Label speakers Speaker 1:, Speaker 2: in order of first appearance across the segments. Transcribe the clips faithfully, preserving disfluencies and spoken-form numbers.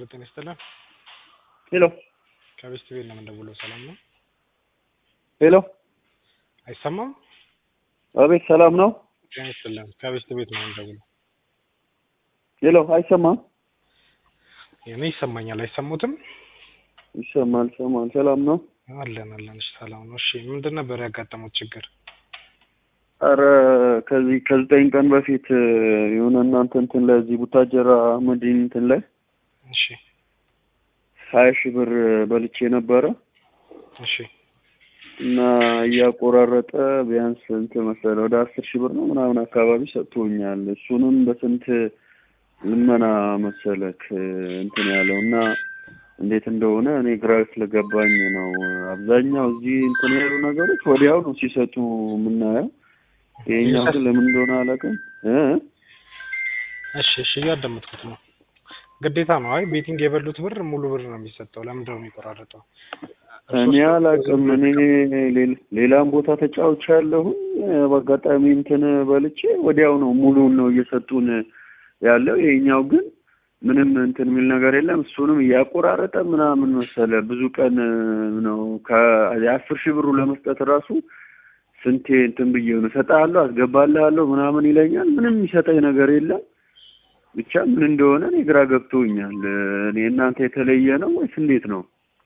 Speaker 1: ጤና ይስጥልን።
Speaker 2: ሄሎ
Speaker 1: ከቤስት ቤት ነው የምንደውለው። ሰላም ነው?
Speaker 2: ሄሎ
Speaker 1: አይሰማም?
Speaker 2: አቤት፣ ሰላም ነው?
Speaker 1: ጤና ይስጥልን። ከቤስት ቤት ነው የምንደውለው።
Speaker 2: ሄሎ አይሰማም?
Speaker 1: እኔ ይሰማኛል። አይሰሙትም?
Speaker 2: ይሰማል፣ ይሰማል። ሰላም ነው?
Speaker 1: አለን አለን። እሺ ሰላም ነው። እሺ ምንድን ነበር ያጋጠመው ችግር?
Speaker 2: አረ ከዚህ ከዘጠኝ ቀን በፊት የሆነ እናንተ እንትን ላይ እዚህ ቡታጀራ መዲን እንትን ላይ
Speaker 1: እሺ
Speaker 2: ሀያ ሺህ ብር በልቼ ነበረ።
Speaker 1: እሺ
Speaker 2: እና እያቆራረጠ ቢያንስ እንትን መሰለህ ወደ አስር ሺህ ብር ነው ምናምን አካባቢ ሰጥቶኛል። እሱንም በስንት ልመና መሰለክ እንትን ያለው እና እንዴት እንደሆነ እኔ ግራ ስለገባኝ ነው። አብዛኛው እዚህ እንትን ያሉ ነገሮች ወዲያው ነው ሲሰጡ የምናየው። ይሄኛው ግን ለምን እንደሆነ አላውቅም እ
Speaker 1: እሺ እሺ እያዳመጥኩት ነው። ግዴታ ነው። አይ ቤቲንግ የበሉት ብር ሙሉ ብር ነው የሚሰጠው። ለምንድን ነው የሚቆራረጠው?
Speaker 2: እኔ አላውቅም። እኔ ሌላም ቦታ ተጫውቻለሁ። በአጋጣሚ እንትን በልቼ ወዲያው ነው ሙሉውን ነው እየሰጡን ያለው። ይሄኛው ግን ምንም እንትን የሚል ነገር የለም። እሱንም እያቆራረጠ ምናምን መሰለ ብዙ ቀን ነው ከአስር ሺህ ብሩ ለመስጠት ራሱ ስንቴ እንትን ብዬ ነው እሰጥሃለሁ አስገባልሃለሁ ምናምን ይለኛል። ምንም የሚሰጠኝ ነገር የለም። ብቻ ምን እንደሆነ እኔ ግራ ገብቶኛል። እኔ እናንተ የተለየ ነው ወይስ እንዴት ነው?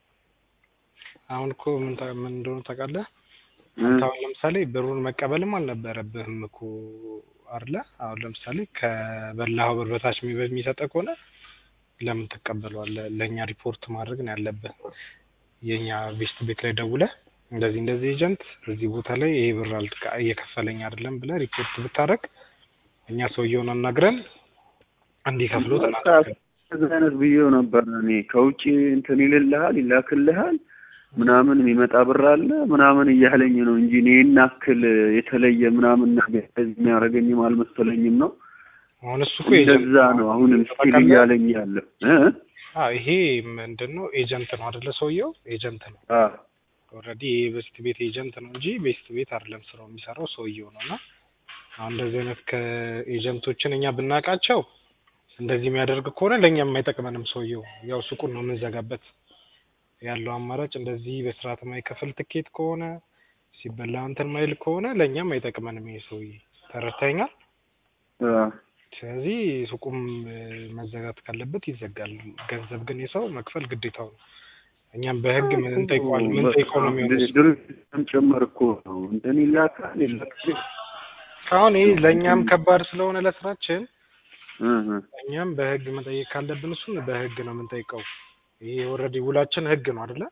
Speaker 1: አሁን እኮ ምን ምን እንደሆነ ታውቃለህ? አንተ አሁን ለምሳሌ ብሩን መቀበልም አልነበረብህም እኮ አይደለ? አሁን ለምሳሌ ከበላኸው ብር በታች የሚሰጠህ ከሆነ ለምን ትቀበለዋለህ? ለእኛ ሪፖርት ማድረግ ነው ያለብህ። የኛ ቤስት ቤት ላይ ደውለህ እንደዚህ እንደዚህ ኤጀንት እዚህ ቦታ ላይ ይሄ ብር አልተቀ እየከፈለኝ አይደለም ብለህ ሪፖርት ብታረግ እኛ ሰውየውን አናግረን እንዲከፍሉ ተናግረን
Speaker 2: እዛ አይነት ብዬው ነበር። እኔ ከውጪ እንትን ይልልሃል ይላክልሃል ምናምን የሚመጣ ብር አለ ምናምን እያለኝ ነው እንጂ እኔ እናክል የተለየ ምናምን ነገር የሚያደርገኝም አልመሰለኝም ነው።
Speaker 1: አሁን እሱ እኮ
Speaker 2: እንደዛ ነው አሁንም ስቲል እያለኝ ያለው እ
Speaker 1: አዎ ይሄ ምንድነው ኤጀንት ነው አይደለ? ሰውየው ኤጀንት ነው።
Speaker 2: አዎ
Speaker 1: ኦልሬዲ ይሄ ቤስት ቤት ኤጀንት ነው እንጂ ቤስት ቤት አይደለም ስራው የሚሰራው ሰውየው ነውና አሁን እንደዚህ አይነት ከኤጀንቶችን እኛ ብናቃቸው እንደዚህ የሚያደርግ ከሆነ ለኛም የማይጠቅመንም ሰውየው ያው ሱቁን ነው የምንዘጋበት። ያለው አማራጭ እንደዚህ በስርዓት የማይከፍል ትኬት ከሆነ ሲበላ እንትን ማይል ከሆነ ለኛም አይጠቅመንም ይሄ ሰውዬ። ተረድተኛል?
Speaker 2: አዎ
Speaker 1: ስለዚህ ሱቁም መዘጋት ካለበት ይዘጋል። ገንዘብ ግን የሰው መክፈል ግዴታው ነው። እኛም በህግ ምን እንጠይቀዋል ምን ጠይቀው ነው የሚሆነው?
Speaker 2: ድርጅትም ጭምር እኮ ነው እንትን ይላካል ይላካል።
Speaker 1: አሁን ይሄ ለኛም ከባድ ስለሆነ ለስራችን
Speaker 2: እህ
Speaker 1: እኛም በህግ መጠየቅ ካለብን እሱን በህግ ነው የምንጠይቀው። ይሄ ኦልሬዲ ውላችን ህግ ነው አይደለ?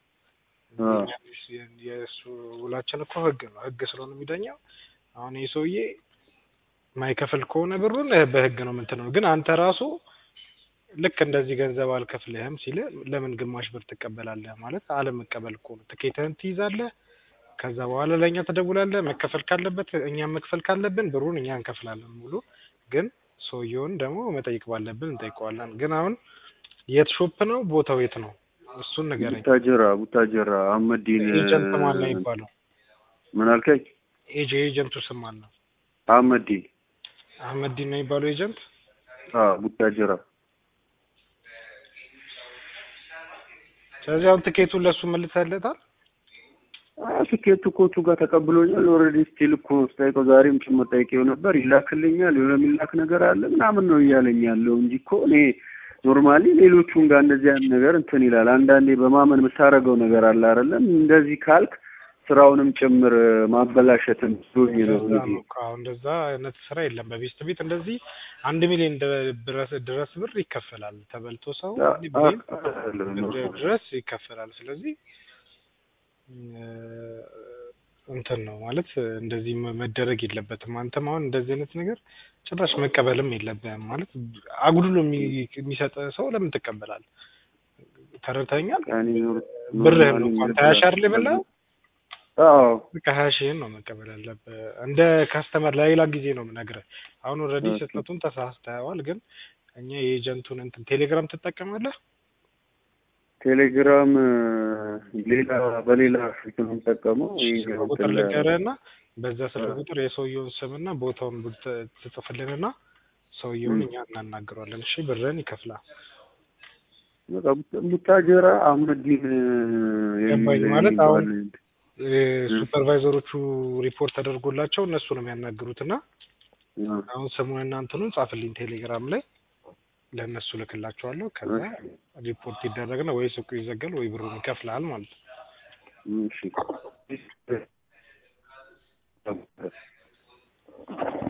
Speaker 1: የሱ ውላችን እኮ ህግ ነው። ህግ ስለሆነ የሚዳኘው አሁን ይሄ ሰውዬ ማይከፍል ከሆነ ብሩን በህግ ነው የምንተነው። ግን አንተ ራሱ ልክ እንደዚህ ገንዘብ አልከፍልህም ሲል ለምን ግማሽ ብር ትቀበላለህ? ማለት አለመቀበል እኮ ነው። ትኬትህን ትይዛለህ። ከዛ በኋላ ለኛ ትደውላለህ። መከፈል ካለበት እኛም መክፈል ካለብን ብሩን እኛ እንከፍላለን ሙሉ። ግን ሰውየውን ደግሞ መጠየቅ ባለብን እንጠይቀዋለን። ግን አሁን የት ሾፕ ነው? ቦታው የት ነው? እሱን ንገረኝ።
Speaker 2: ቡታጀራ ቡታጀራ አህመዲን
Speaker 1: ኤጀንት ማን ነው የሚባለው?
Speaker 2: ምን አልከኝ?
Speaker 1: ኤጀ ኤጀንቱ ስም ማን ነው?
Speaker 2: አህመዲን
Speaker 1: አህመዲን ነው የሚባለው ኤጀንት?
Speaker 2: አዎ ቡታጀራ።
Speaker 1: ስለዚህ አሁን ትኬቱን ለሱ መልሰለታል?
Speaker 2: አዎ ትኬቱ ኮቹ ጋር ተቀብሎኛል። ኦልሬዲ ስቲል እኮ ስታይቀው ዛሬም ጭምር ጠይቄው ነበር። ይላክልኛል የሆነ የሚላክ ነገር አለ ምናምን ነው እያለኝ ያለው እንጂ እኮ እኔ ኖርማሊ ሌሎቹን ጋር እንደዚህ አይነት ነገር እንትን ይላል። አንዳንዴ በማመን የምታረገው ነገር አለ አይደለም? እንደዚህ ካልክ ስራውንም ጭምር ማበላሸትም ዞኝ ነው እንጂ
Speaker 1: አሁን እንደዛ አይነት ስራ የለም በቤስት ቤት። እንደዚህ አንድ ሚሊዮን ድረስ ድረስ ብር ይከፈላል ተበልቶ ሰው አንድ ሚሊዮን ድረስ ይከፈላል። ስለዚህ እንትን ነው ማለት እንደዚህ መደረግ የለበትም። አንተም አሁን እንደዚህ አይነት ነገር ጭራሽ መቀበልም የለብህም። ማለት አጉድሎ የሚሰጥ ሰው ለምን ትቀበላለህ? ተረድተኛል? ብርህን ነው እንኳን ታያሻር ለበላ
Speaker 2: አዎ
Speaker 1: በቃ ሀያ ሺህን ነው መቀበል ያለብህ። እንደ ካስተመር ለሌላ ጊዜ ነው የምነግርህ። አሁን ኦልሬዲ ስህተቱን ተሳስተዋል። ግን እኛ የኤጀንቱን እንትን ቴሌግራም ትጠቀማለህ?
Speaker 2: ቴሌግራም ሌላ በሌላ ስልክ ነው የምጠቀመው። ይሄ
Speaker 1: ቁጥር ልንገርህና በዛ ስልክ ቁጥር የሰውየውን ስምና ቦታውን ትጽፍልንና ሰውየውን እኛ እናናግረዋለን። እሺ ብርህን ይከፍላል።
Speaker 2: በቃ ቡታጀራ አህመዲን
Speaker 1: ገባኝ ማለት አሁን ሱፐርቫይዘሮቹ ሪፖርት ተደርጎላቸው እነሱ ነው የሚያናግሩትና አሁን ሰሞኑን እናንተኑን ጻፍልኝ ቴሌግራም ላይ ለነሱ ልክላቸዋለሁ ከዛ ሪፖርት ይደረግና ወይ ሱቁ ይዘጋል ወይ ብሩን ይከፍላል ማለት ነው።
Speaker 2: እሺ